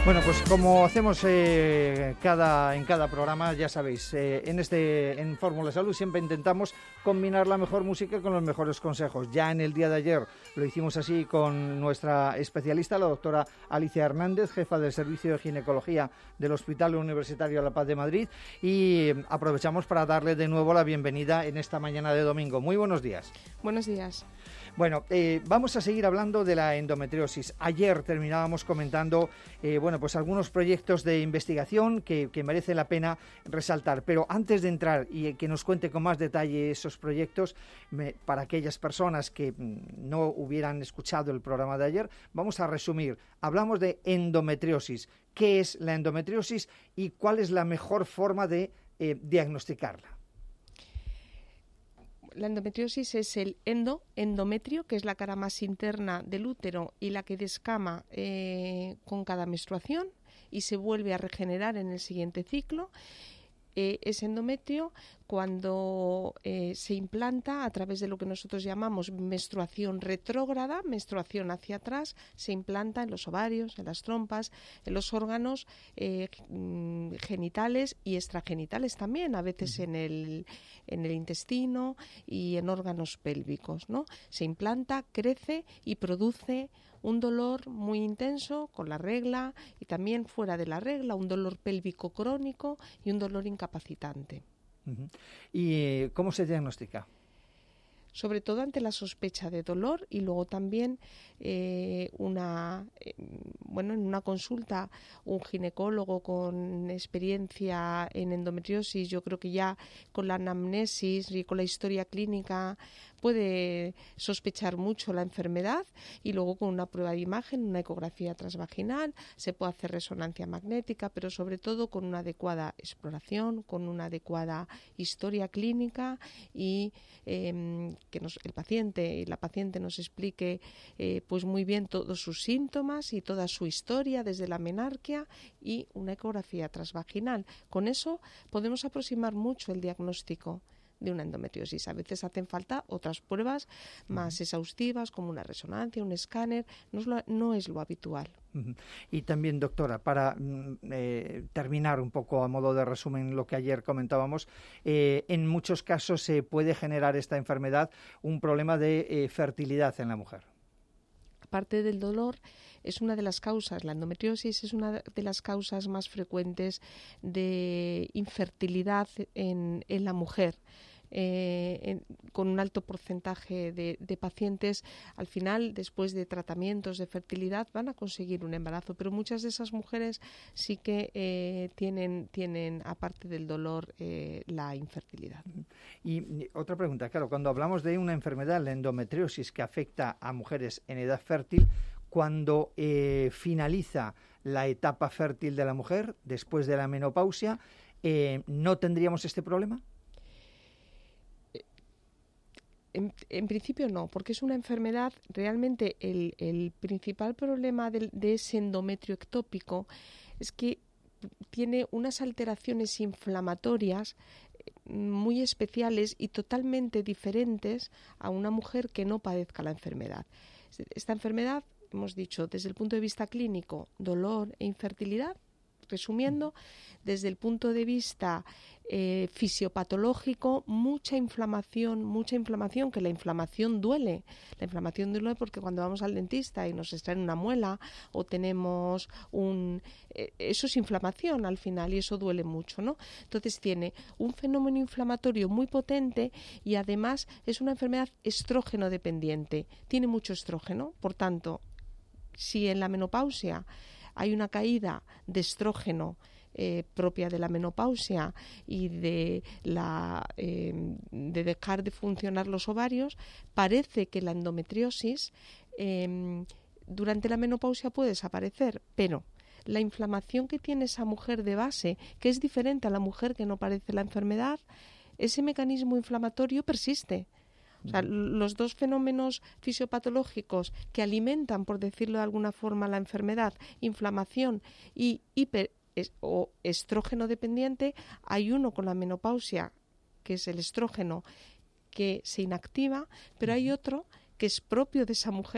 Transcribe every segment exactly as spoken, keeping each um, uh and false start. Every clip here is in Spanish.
Bueno, pues como hacemos eh, cada, en cada programa, ya sabéis, eh, en este en Fórmula Salud siempre intentamos combinar la mejor música con los mejores consejos. Ya en el día de ayer lo hicimos así con nuestra especialista, la doctora Alicia Hernández, jefa del Servicio de Ginecología del Hospital Universitario La Paz de Madrid, y aprovechamos para darle de nuevo la bienvenida en esta mañana de domingo. Muy buenos días. Buenos días. Bueno, eh, vamos a seguir hablando de la endometriosis. Ayer terminábamos comentando, eh, bueno, pues algunos proyectos de investigación que, que merece la pena resaltar. Pero antes de entrar y que nos cuente con más detalle esos proyectos, me, para aquellas personas que mm, no hubieran escuchado el programa de ayer, vamos a resumir. Hablamos de endometriosis. ¿Qué es la endometriosis y cuál es la mejor forma de eh, diagnosticarla? La endometriosis es el endo, endometrio, que es la cara más interna del útero y la que descama eh, con cada menstruación y se vuelve a regenerar en el siguiente ciclo. Eh, ese endometrio, cuando eh, se implanta a través de lo que nosotros llamamos menstruación retrógrada, menstruación hacia atrás, se implanta en los ovarios, en las trompas, en los órganos eh, genitales y extragenitales también, a veces en el, en el intestino y en órganos pélvicos, ¿no? Se implanta, crece y produce un dolor muy intenso con la regla y también fuera de la regla, un dolor pélvico crónico y un dolor incapacitante. Uh-huh. ¿Y cómo se diagnostica? Sobre todo ante la sospecha de dolor y luego también eh, una eh, bueno en una consulta un ginecólogo con experiencia en endometriosis, yo creo que ya con la anamnesis y con la historia clínica puede sospechar mucho la enfermedad, y luego con una prueba de imagen, una ecografía transvaginal, se puede hacer resonancia magnética, pero sobre todo con una adecuada exploración, con una adecuada historia clínica y eh, que nos, el paciente y la paciente nos explique eh, pues muy bien todos sus síntomas y toda su historia desde la menarquia, y una ecografía transvaginal. Con eso podemos aproximar mucho el diagnóstico de una endometriosis. A veces hacen falta otras pruebas más exhaustivas como una resonancia, un escáner, no es lo, no es lo habitual. Y también, doctora, para eh, terminar un poco a modo de resumen lo que ayer comentábamos, eh, en muchos casos se puede generar esta enfermedad un problema de eh, fertilidad en la mujer. Aparte del dolor, es una de las causas, la endometriosis es una de las causas más frecuentes de infertilidad en, en la mujer. Eh, en, con un alto porcentaje de, de pacientes, al final, después de tratamientos de fertilidad, van a conseguir un embarazo, pero muchas de esas mujeres sí que eh, tienen, tienen, aparte del dolor, eh, la infertilidad. Y otra pregunta, claro, cuando hablamos de una enfermedad, la endometriosis, que afecta a mujeres en edad fértil, cuando eh, finaliza la etapa fértil de la mujer, después de la menopausia, eh, ¿no tendríamos este problema? En, en principio no, porque es una enfermedad, realmente el, el principal problema de, de ese endometrio ectópico es que tiene unas alteraciones inflamatorias muy especiales y totalmente diferentes a una mujer que no padezca la enfermedad. Esta enfermedad, hemos dicho, desde el punto de vista clínico, dolor e infertilidad. Resumiendo, desde el punto de vista eh, fisiopatológico, mucha inflamación, mucha inflamación, que la inflamación duele. La inflamación duele porque cuando vamos al dentista y nos extraen una muela o tenemos un... Eh, eso es inflamación al final y eso duele mucho, ¿no? Entonces tiene un fenómeno inflamatorio muy potente y además es una enfermedad estrógeno dependiente. Tiene mucho estrógeno, por tanto, si en la menopausia hay una caída de estrógeno eh, propia de la menopausia y de, la, eh, de dejar de funcionar los ovarios, parece que la endometriosis eh, durante la menopausia puede desaparecer, pero la inflamación que tiene esa mujer de base, que es diferente a la mujer que no padece la enfermedad, ese mecanismo inflamatorio persiste. O sea, los dos fenómenos fisiopatológicos que alimentan, por decirlo de alguna forma, la enfermedad, inflamación y hiper es, o estrógeno dependiente, hay uno con la menopausia, que es el estrógeno, que se inactiva, pero hay otro que es propio de esa mujer,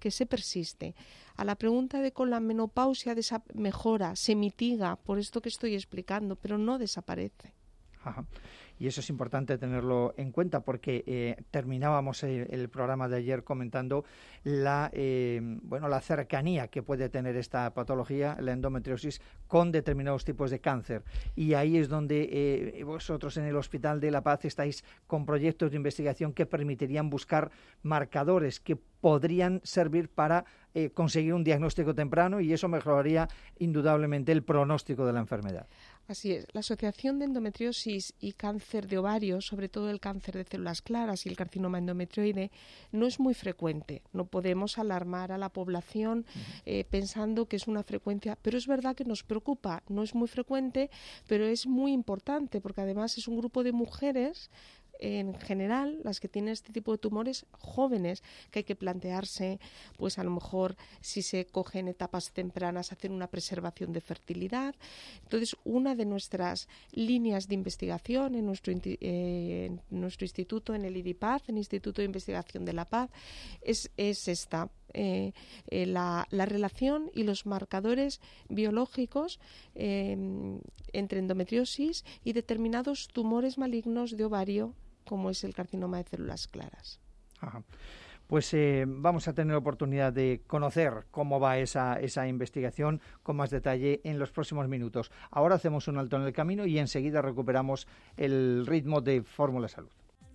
que se persiste. A la pregunta de con la menopausia desa- mejora, se mitiga por esto que estoy explicando, pero no desaparece. Ajá. Y eso es importante tenerlo en cuenta porque eh, terminábamos el, el programa de ayer comentando la eh, bueno la cercanía que puede tener esta patología, la endometriosis, con determinados tipos de cáncer. Y ahí es donde eh, vosotros en el Hospital de la Paz estáis con proyectos de investigación que permitirían buscar marcadores que podrían servir para eh, conseguir un diagnóstico temprano, y eso mejoraría indudablemente el pronóstico de la enfermedad. Así es. La asociación de endometriosis y cáncer de ovario, sobre todo el cáncer de células claras y el carcinoma endometrioide, no es muy frecuente. No podemos alarmar a la población eh, pensando que es una frecuencia, pero es verdad que nos preocupa. No es muy frecuente, pero es muy importante porque además es un grupo de mujeres, en general, las que tienen este tipo de tumores jóvenes, que hay que plantearse, pues a lo mejor si se cogen etapas tempranas, hacer una preservación de fertilidad. Entonces, una de nuestras líneas de investigación en nuestro, eh, en nuestro instituto, en el IDIPAZ, en el Instituto de Investigación de la Paz, es, es esta. Eh, eh, la, la relación y los marcadores biológicos eh, entre endometriosis y determinados tumores malignos de ovario, como es el carcinoma de células claras. Ajá. Pues eh, vamos a tener oportunidad de conocer cómo va esa, esa investigación con más detalle en los próximos minutos. Ahora hacemos un alto en el camino y enseguida recuperamos el ritmo de Fórmula Salud.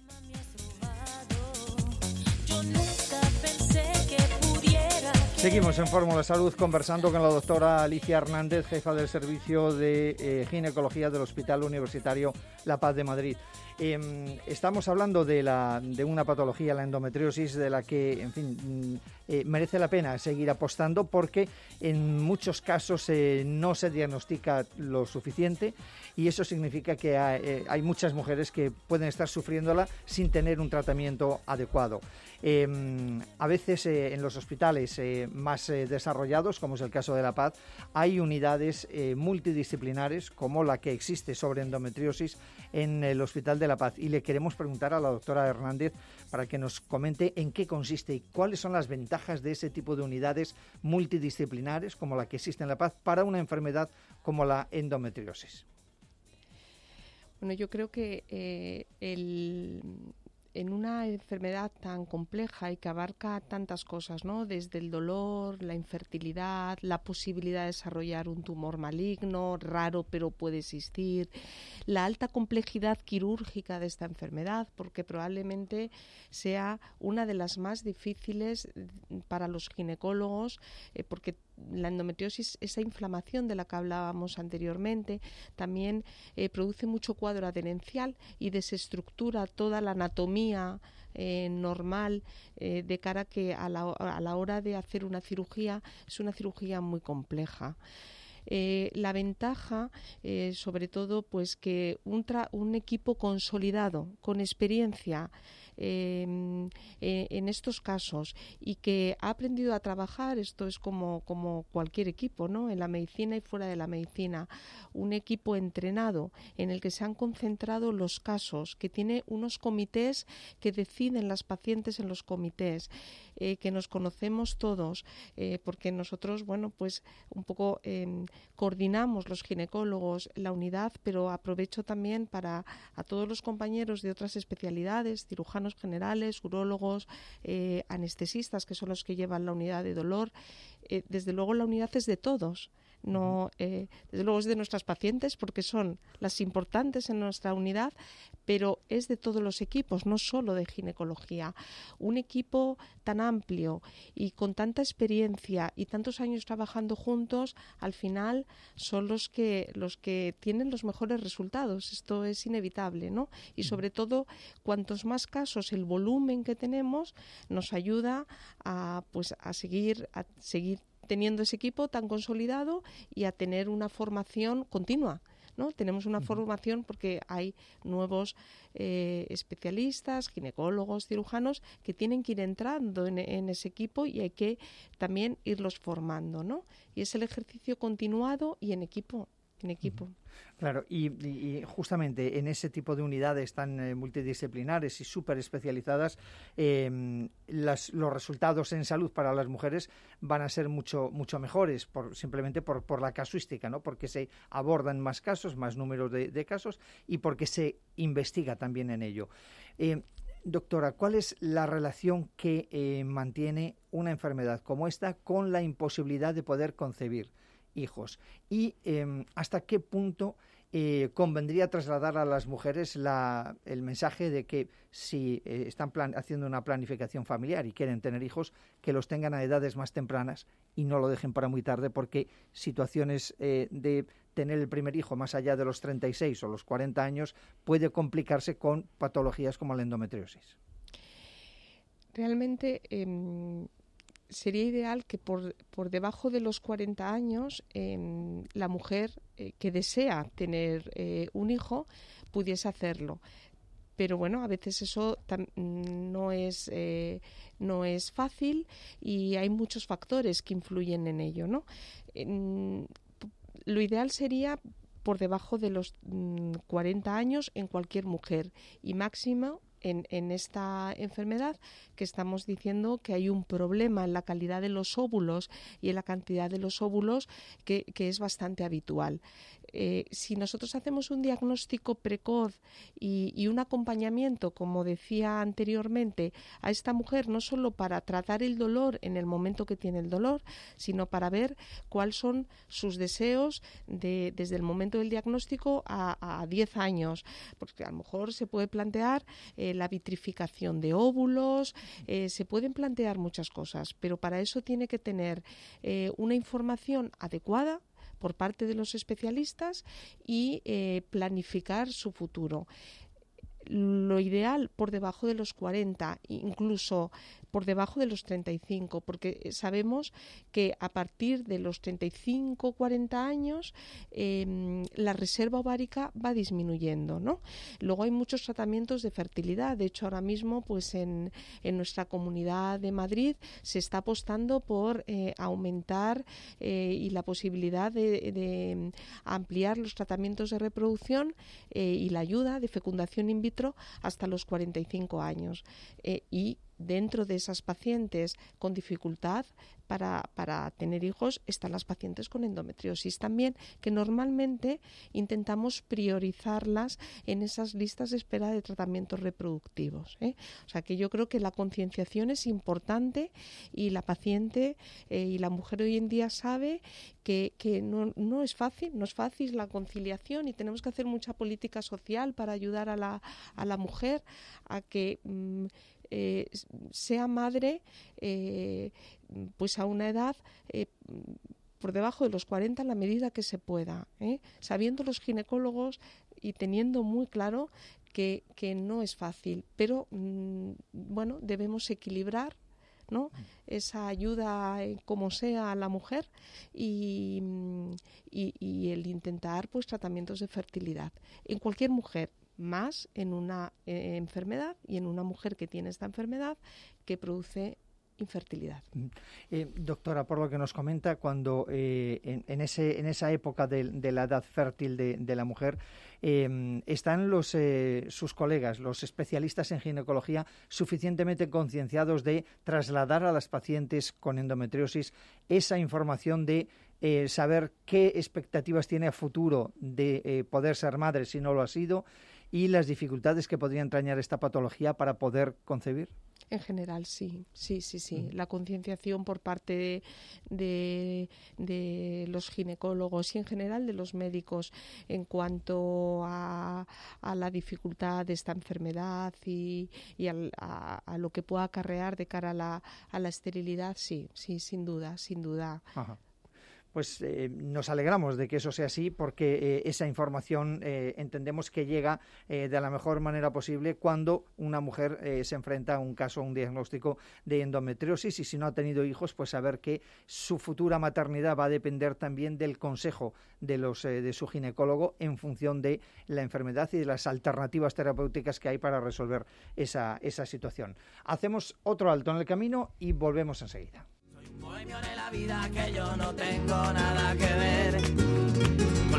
Seguimos en Fórmula Salud conversando con la doctora Alicia Hernández, jefa del Servicio de eh, Ginecología del Hospital Universitario La Paz de Madrid. Eh, estamos hablando de, la, de una patología, la endometriosis, de la que, en fin, eh, merece la pena seguir apostando porque en muchos casos eh, no se diagnostica lo suficiente, y eso significa que hay, eh, hay muchas mujeres que pueden estar sufriéndola sin tener un tratamiento adecuado. Eh, a veces eh, en los hospitales eh, más eh, desarrollados, como es el caso de La Paz, hay unidades eh, multidisciplinares como la que existe sobre endometriosis en el Hospital de La Paz, y le queremos preguntar a la doctora Hernández para que nos comente en qué consiste y cuáles son las ventajas de ese tipo de unidades multidisciplinares como la que existe en La Paz para una enfermedad como la endometriosis. Bueno, yo creo que eh, el... en una enfermedad tan compleja y que abarca tantas cosas, ¿no? Desde el dolor, la infertilidad, la posibilidad de desarrollar un tumor maligno, raro pero puede existir, la alta complejidad quirúrgica de esta enfermedad, porque probablemente sea una de las más difíciles para los ginecólogos, eh, porque la endometriosis, esa inflamación de la que hablábamos anteriormente, también eh, produce mucho cuadro adherencial y desestructura toda la anatomía eh, normal eh, de cara que a la, a la hora de hacer una cirugía es una cirugía muy compleja. Eh, la ventaja, eh, sobre todo, pues que un, tra- un equipo consolidado, con experiencia eh, eh, en estos casos y que ha aprendido a trabajar, esto es como, como cualquier equipo, ¿no? En la medicina y fuera de la medicina, un equipo entrenado en el que se han concentrado los casos, que tiene unos comités que deciden las pacientes en los comités, eh, que nos conocemos todos, eh, porque nosotros, bueno, pues un poco eh, coordinamos los ginecólogos la unidad, pero aprovecho también para a todos los compañeros de otras especialidades, cirujanos generales, urólogos, eh, anestesistas, que son los que llevan la unidad de dolor. Eh, desde luego la unidad es de todos. No, eh, desde luego es de nuestras pacientes porque son las importantes en nuestra unidad, pero es de todos los equipos, no solo de ginecología. Un equipo tan amplio y con tanta experiencia y tantos años trabajando juntos, al final son los que los que tienen los mejores resultados. Esto es inevitable, ¿no? Y sobre todo, cuantos más casos, el volumen que tenemos nos ayuda a pues a seguir a seguir teniendo ese equipo tan consolidado y a tener una formación continua, ¿no? Tenemos una uh-huh. formación porque hay nuevos eh, especialistas, ginecólogos, cirujanos que tienen que ir entrando en, en ese equipo y hay que también irlos formando, ¿no? Y es el ejercicio continuado y en equipo. en equipo. Claro, y, y justamente en ese tipo de unidades tan eh, multidisciplinares y súper especializadas, eh, las, los resultados en salud para las mujeres van a ser mucho mucho mejores, por, simplemente por, por la casuística, ¿no? Porque se abordan más casos, más números de, de casos y porque se investiga también en ello. Eh, Doctora, ¿cuál es la relación que eh, mantiene una enfermedad como esta con la imposibilidad de poder concebir hijos? Y eh, hasta qué punto eh, convendría trasladar a las mujeres la, el mensaje de que si eh, están plan, haciendo una planificación familiar y quieren tener hijos, que los tengan a edades más tempranas y no lo dejen para muy tarde, porque situaciones eh, de tener el primer hijo más allá de los treinta y seis o los cuarenta años puede complicarse con patologías como la endometriosis. Realmente eh, sería ideal que por, por debajo de los cuarenta años eh, la mujer eh, que desea tener eh, un hijo pudiese hacerlo. Pero bueno, a veces eso tam- no es eh, no es fácil y hay muchos factores que influyen en ello, ¿no? En, Lo ideal sería por debajo de los mmm, cuarenta años en cualquier mujer y máximo en, en esta enfermedad, que estamos diciendo que hay un problema en la calidad de los óvulos y en la cantidad de los óvulos que, que es bastante habitual. Eh, si nosotros hacemos un diagnóstico precoz y, y un acompañamiento, como decía anteriormente, a esta mujer, no solo para tratar el dolor en el momento que tiene el dolor, sino para ver cuáles son sus deseos de, desde el momento del diagnóstico a, a diez años, porque a lo mejor se puede plantear eh, la vitrificación de óvulos, eh, se pueden plantear muchas cosas, pero para eso tiene que tener eh, una información adecuada por parte de los especialistas y eh, planificar su futuro. Lo ideal por debajo de los cuarenta, incluso por debajo de los treinta y cinco, porque sabemos que a partir de los treinta y cinco, cuarenta años eh, la reserva ovárica va disminuyendo, ¿no? Luego hay muchos tratamientos de fertilidad. De hecho, ahora mismo pues en, en nuestra comunidad de Madrid se está apostando por eh, aumentar eh, y la posibilidad de, de ampliar los tratamientos de reproducción eh, y la ayuda de fecundación in vitro hasta los cuarenta y cinco años. Eh, y dentro de esas pacientes con dificultad para, para tener hijos están las pacientes con endometriosis también, que normalmente intentamos priorizarlas en esas listas de espera de tratamientos reproductivos, ¿eh? O sea que yo creo que la concienciación es importante y la paciente eh, y la mujer hoy en día sabe que, que no, no es fácil, no es fácil la conciliación y tenemos que hacer mucha política social para ayudar a la, a la mujer a que mmm, Eh, sea madre eh, pues a una edad eh, por debajo de los cuarenta en la medida que se pueda, ¿eh? Sabiendo los ginecólogos y teniendo muy claro que, que no es fácil, pero mmm, bueno, debemos equilibrar, ¿no?, esa ayuda eh, como sea a la mujer y, y, y el intentar pues tratamientos de fertilidad en cualquier mujer, más en una eh, enfermedad y en una mujer que tiene esta enfermedad que produce infertilidad. Eh, doctora, por lo que nos comenta, cuando eh, en, en, ese, en esa época de, de la edad fértil de, de la mujer, eh, ¿están los, eh, sus colegas, los especialistas en ginecología, suficientemente concienciados de trasladar a las pacientes con endometriosis esa información de eh, saber qué expectativas tiene a futuro de eh, poder ser madre si no lo ha sido y las dificultades que podría entrañar esta patología para poder concebir? En general, sí, sí, sí, sí. La concienciación por parte de, de, de los ginecólogos y en general de los médicos en cuanto a, a la dificultad de esta enfermedad y, y al, a, a lo que pueda acarrear de cara a la, a la esterilidad, sí, sí, sin duda, sin duda. Ajá. Pues eh, nos alegramos de que eso sea así porque eh, esa información eh, entendemos que llega eh, de la mejor manera posible cuando una mujer eh, se enfrenta a un caso, a un diagnóstico de endometriosis y si no ha tenido hijos, pues saber que su futura maternidad va a depender también del consejo de, los, eh, de su ginecólogo en función de la enfermedad y de las alternativas terapéuticas que hay para resolver esa, esa situación. Hacemos otro alto en el camino y volvemos enseguida. Bohemio de la vida, que yo no tengo nada que ver con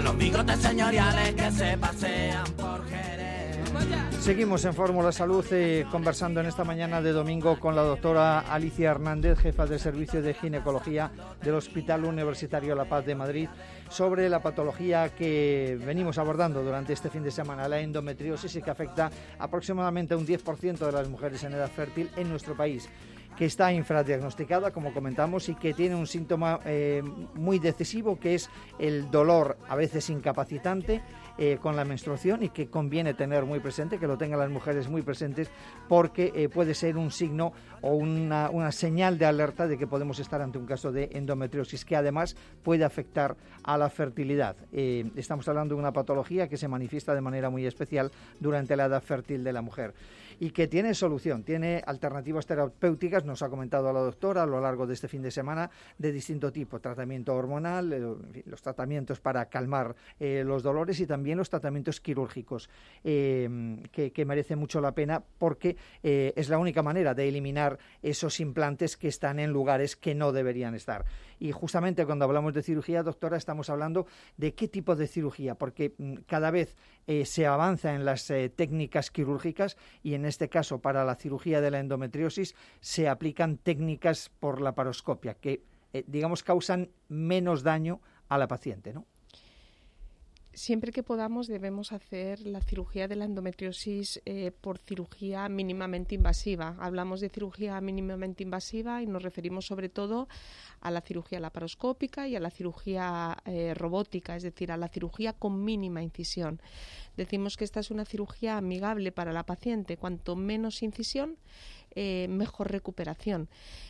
los bigotes señoriales que se pasean por Jerez. Seguimos en Fórmula Salud eh, conversando en esta mañana de domingo con la doctora Alicia Hernández, jefa del Servicio de Ginecología del Hospital Universitario La Paz de Madrid, sobre la patología que venimos abordando durante este fin de semana, la endometriosis, y que afecta aproximadamente a un diez por ciento de las mujeres en edad fértil en nuestro país, que está infradiagnosticada, como comentamos, y que tiene un síntoma eh, muy decisivo, que es el dolor, a veces incapacitante, eh, con la menstruación, y que conviene tener muy presente, que lo tengan las mujeres muy presentes, porque eh, puede ser un signo o una, una señal de alerta de que podemos estar ante un caso de endometriosis, que además puede afectar a la fertilidad. Eh, estamos hablando de una patología que se manifiesta de manera muy especial durante la edad fértil de la mujer y que tiene solución, tiene alternativas terapéuticas, nos ha comentado la doctora a lo largo de este fin de semana, de distinto tipo: tratamiento hormonal, eh, en fin, los tratamientos para calmar eh, los dolores, y también los tratamientos quirúrgicos, eh, que, que merece mucho la pena, porque eh, es la única manera de eliminar esos implantes que están en lugares que no deberían estar. Y justamente cuando hablamos de cirugía, doctora, estamos hablando de qué tipo de cirugía, porque mm, cada vez eh, se avanza en las eh, técnicas quirúrgicas, y en este caso para la cirugía de la endometriosis se aplican técnicas por laparoscopia que, eh, digamos, causan menos daño a la paciente, ¿no? Siempre que podamos debemos hacer la cirugía de la endometriosis eh, por cirugía mínimamente invasiva. Hablamos de cirugía mínimamente invasiva y nos referimos sobre todo a la cirugía laparoscópica y a la cirugía eh, robótica, es decir, a la cirugía con mínima incisión. Decimos que esta es una cirugía amigable para la paciente. Cuanto menos incisión, eh, mejor recuperación.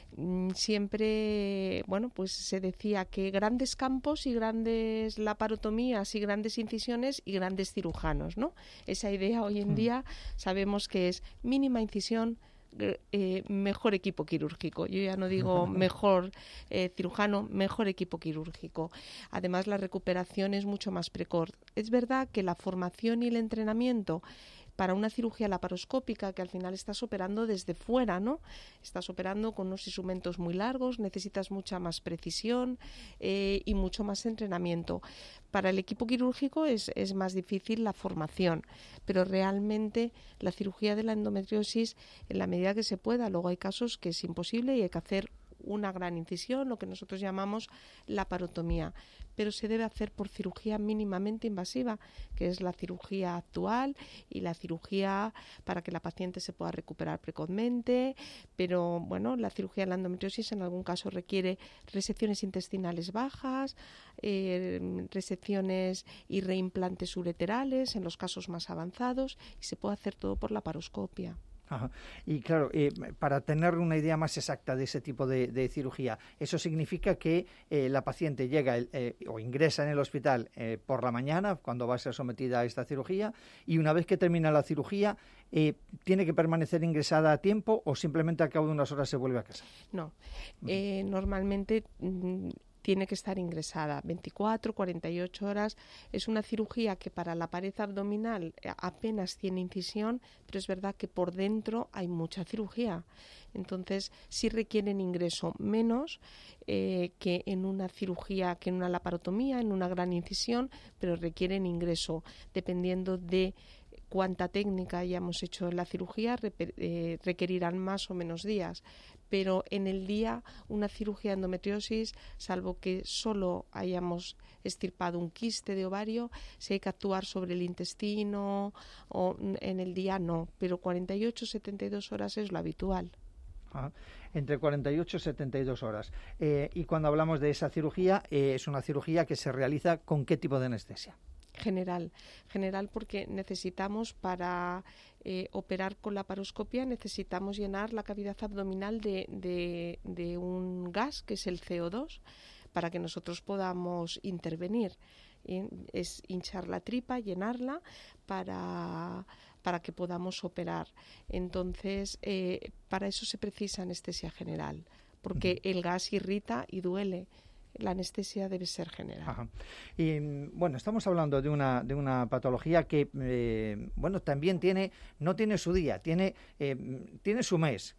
Siempre, bueno, pues se decía que grandes campos y grandes laparotomías y grandes incisiones y grandes cirujanos, ¿no? Esa idea hoy en día sabemos que es mínima incisión, eh, mejor equipo quirúrgico. Yo ya no digo mejor eh, cirujano, mejor equipo quirúrgico. Además, la recuperación es mucho más precoz. Es verdad que la formación y el entrenamiento para una cirugía laparoscópica, que al final estás operando desde fuera, ¿no? Estás operando con unos instrumentos muy largos, necesitas mucha más precisión eh, y mucho más entrenamiento. Para el equipo quirúrgico es, es más difícil la formación, pero realmente la cirugía de la endometriosis, en la medida que se pueda, luego hay casos que es imposible y hay que hacer una gran incisión, lo que nosotros llamamos laparotomía, pero se debe hacer por cirugía mínimamente invasiva, que es la cirugía actual y la cirugía para que la paciente se pueda recuperar precozmente. Pero bueno, la cirugía de la endometriosis en algún caso requiere resecciones intestinales bajas, eh, resecciones y reimplantes ureterales en los casos más avanzados, y se puede hacer todo por laparoscopia. Ajá. Y claro, eh, para tener una idea más exacta de ese tipo de, de cirugía, eso significa que eh, la paciente llega eh, o ingresa en el hospital eh, por la mañana, cuando va a ser sometida a esta cirugía, y una vez que termina la cirugía, eh, ¿tiene que permanecer ingresada a tiempo o simplemente al cabo de unas horas se vuelve a casa? No, eh, normalmente mm, tiene que estar ingresada veinticuatro, cuarenta y ocho horas. Es una cirugía que para la pared abdominal apenas tiene incisión, pero es verdad que por dentro hay mucha cirugía. Entonces sí requieren ingreso menos eh, que en una cirugía, que en una laparotomía, en una gran incisión, pero requieren ingreso dependiendo de cuánta técnica hayamos hecho en la cirugía, eh, requerirán más o menos días. Pero en el día una cirugía de endometriosis, salvo que solo hayamos extirpado un quiste de ovario, si hay que actuar sobre el intestino, o en el día no, pero cuarenta y ocho a setenta y dos horas es lo habitual. Ah, entre cuarenta y ocho y setenta y dos horas. Eh, y cuando hablamos de esa cirugía, eh, es una cirugía que se realiza ¿con qué tipo de anestesia? General, general porque necesitamos para eh, operar con la laparoscopia, necesitamos llenar la cavidad abdominal de, de, de un gas que es el C O dos para que nosotros podamos intervenir. Y es hinchar la tripa, llenarla para, para que podamos operar. Entonces, eh, para eso se precisa anestesia general, porque uh-huh. el gas irrita y duele. La anestesia debe ser general. Ajá. Y bueno, estamos hablando de una de una patología que eh, bueno, también tiene no tiene su día, tiene eh, tiene su mes,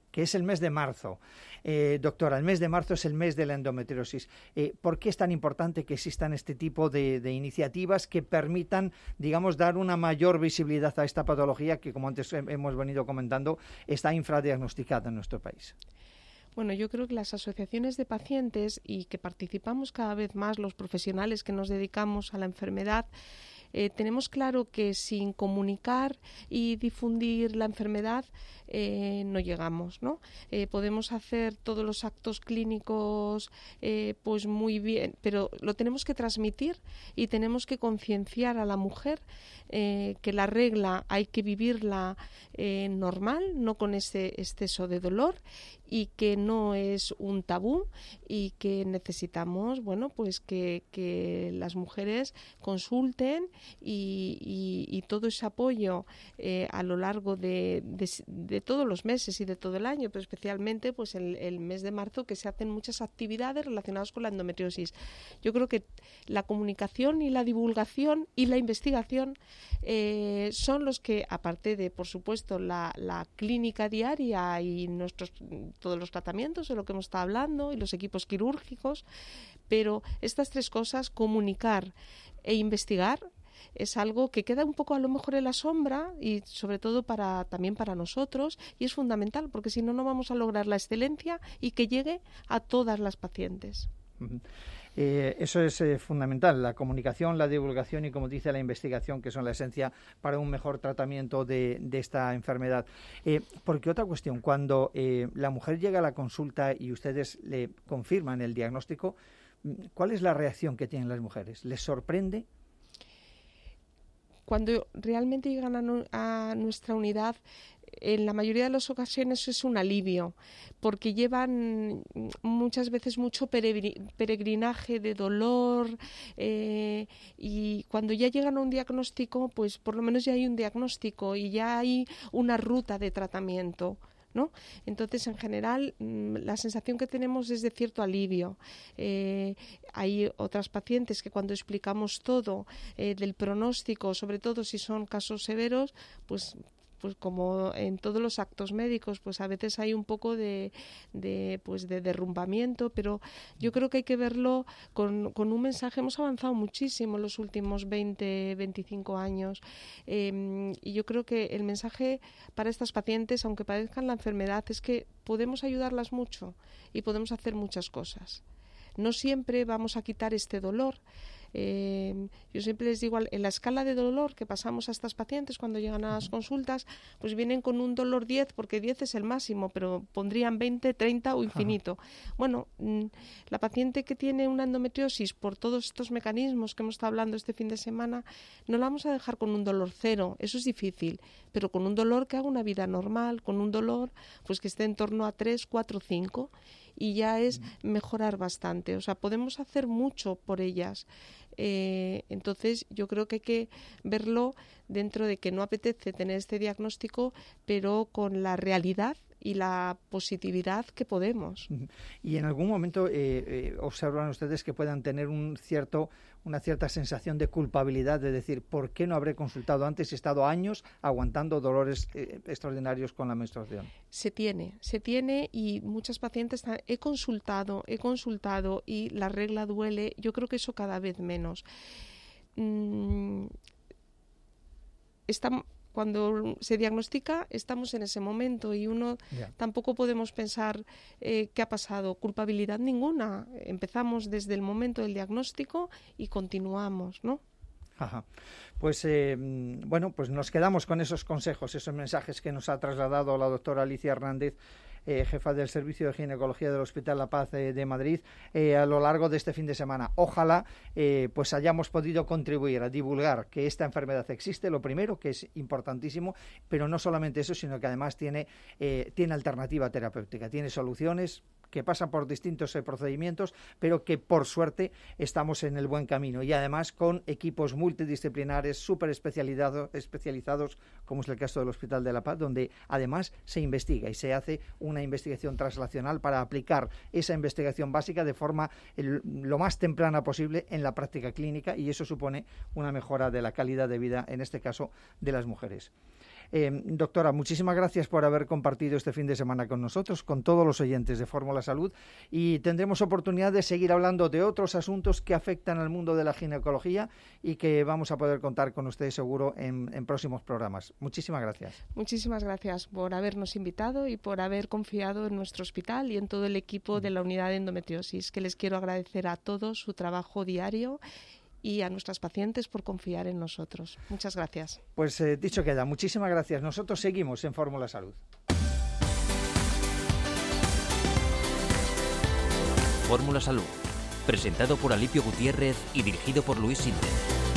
que es el mes de marzo. Eh, doctora, el mes de marzo es el mes de la endometriosis. Eh, ¿Por qué es tan importante que existan este tipo de, de iniciativas que permitan, digamos, dar una mayor visibilidad a esta patología que, como antes hemos venido comentando, está infradiagnosticada en nuestro país? Bueno, yo creo que las asociaciones de pacientes y que participamos cada vez más los profesionales que nos dedicamos a la enfermedad, Eh, tenemos claro que sin comunicar y difundir la enfermedad eh, no llegamos, ¿no? Eh, podemos hacer todos los actos clínicos eh, pues muy bien, pero lo tenemos que transmitir y tenemos que concienciar a la mujer eh, que la regla hay que vivirla eh, normal, no con ese exceso de dolor, y que no es un tabú y que necesitamos, bueno, pues que, que las mujeres consulten y, y, y todo ese apoyo eh, a lo largo de, de, de todos los meses y de todo el año, pero especialmente pues el, el mes de marzo, que se hacen muchas actividades relacionadas con la endometriosis. Yo creo que la comunicación y la divulgación y la investigación eh, son los que, aparte de, por supuesto, la, la clínica diaria y nuestros todos los tratamientos de lo que hemos estado hablando y los equipos quirúrgicos, pero estas tres cosas, comunicar e investigar, es algo que queda un poco a lo mejor en la sombra y sobre todo para también para nosotros, y es fundamental porque si no, no vamos a lograr la excelencia y que llegue a todas las pacientes. Uh-huh. Eh, eso es eh, fundamental, la comunicación, la divulgación y, como dice, la investigación, que son la esencia para un mejor tratamiento de, de esta enfermedad. Eh, porque otra cuestión, cuando eh, la mujer llega a la consulta y ustedes le confirman el diagnóstico, ¿cuál es la reacción que tienen las mujeres? ¿Les sorprende? Cuando realmente llegan a, nu- a nuestra unidad, en la mayoría de las ocasiones es un alivio, porque llevan muchas veces mucho peregrinaje de dolor eh, y cuando ya llegan a un diagnóstico, pues por lo menos ya hay un diagnóstico y ya hay una ruta de tratamiento, ¿no? Entonces, en general, la sensación que tenemos es de cierto alivio. Eh, hay otras pacientes que cuando explicamos todo eh, del pronóstico, sobre todo si son casos severos, pues pues como en todos los actos médicos, pues a veces hay un poco de, de pues de derrumbamiento, pero yo creo que hay que verlo con, con un mensaje. Hemos avanzado muchísimo en los últimos veinte, veinticinco años eh, y yo creo que el mensaje para estas pacientes, aunque padezcan la enfermedad, es que podemos ayudarlas mucho y podemos hacer muchas cosas. No siempre vamos a quitar este dolor. Eh, yo siempre les digo, en la escala de dolor que pasamos a estas pacientes cuando llegan a las consultas, pues vienen con un dolor diez, porque diez es el máximo, pero pondrían veinte, treinta o infinito. Ajá. Bueno, la paciente que tiene una endometriosis por todos estos mecanismos que hemos estado hablando este fin de semana, no la vamos a dejar con un dolor cero, eso es difícil, pero con un dolor que haga una vida normal, con un dolor pues que esté en torno a tres, cuatro, cinco, y ya es mejorar bastante. O sea, podemos hacer mucho por ellas. Eh, entonces yo creo que hay que verlo dentro de que no apetece tener este diagnóstico, pero con la realidad y la positividad que podemos. Y en algún momento eh, eh, observan ustedes que puedan tener un cierto, una cierta sensación de culpabilidad, de decir, ¿por qué no habré consultado antes? He estado años aguantando dolores eh, extraordinarios con la menstruación. Se tiene, se tiene y muchas pacientes están, he consultado, he consultado y la regla duele. Yo creo que eso cada vez menos. Mm, está, cuando se diagnostica estamos en ese momento y uno yeah. tampoco podemos pensar eh, qué ha pasado, culpabilidad ninguna. Empezamos desde el momento del diagnóstico y continuamos, ¿no? Ajá. Pues eh, bueno, pues nos quedamos con esos consejos, esos mensajes que nos ha trasladado la doctora Alicia Hernández, eh, jefa del Servicio de Ginecología del Hospital La Paz eh, de Madrid, eh, a lo largo de este fin de semana. Ojalá eh, pues hayamos podido contribuir a divulgar que esta enfermedad existe, lo primero, que es importantísimo, pero no solamente eso, sino que además tiene, eh, tiene alternativa terapéutica, tiene soluciones que pasan por distintos eh, procedimientos, pero que por suerte estamos en el buen camino y además con equipos multidisciplinares súper especializados, especializados, como es el caso del Hospital de La Paz, donde además se investiga y se hace una investigación translacional para aplicar esa investigación básica de forma el, lo más temprana posible en la práctica clínica, y eso supone una mejora de la calidad de vida, en este caso de las mujeres. Eh, doctora, muchísimas gracias por haber compartido este fin de semana con nosotros, con todos los oyentes de Fórmula Salud, y tendremos oportunidad de seguir hablando de otros asuntos que afectan al mundo de la ginecología y que vamos a poder contar con ustedes seguro en, en próximos programas. Muchísimas gracias. Muchísimas gracias por habernos invitado y por haber confiado en nuestro hospital y en todo el equipo de la unidad de endometriosis, que les quiero agradecer a todos su trabajo diario y a nuestras pacientes por confiar en nosotros. Muchas gracias. Pues eh, dicho queda, muchísimas gracias. Nosotros seguimos en Fórmula Salud. Fórmula Salud, presentado por Alipio Gutiérrez y dirigido por Luis Sinte.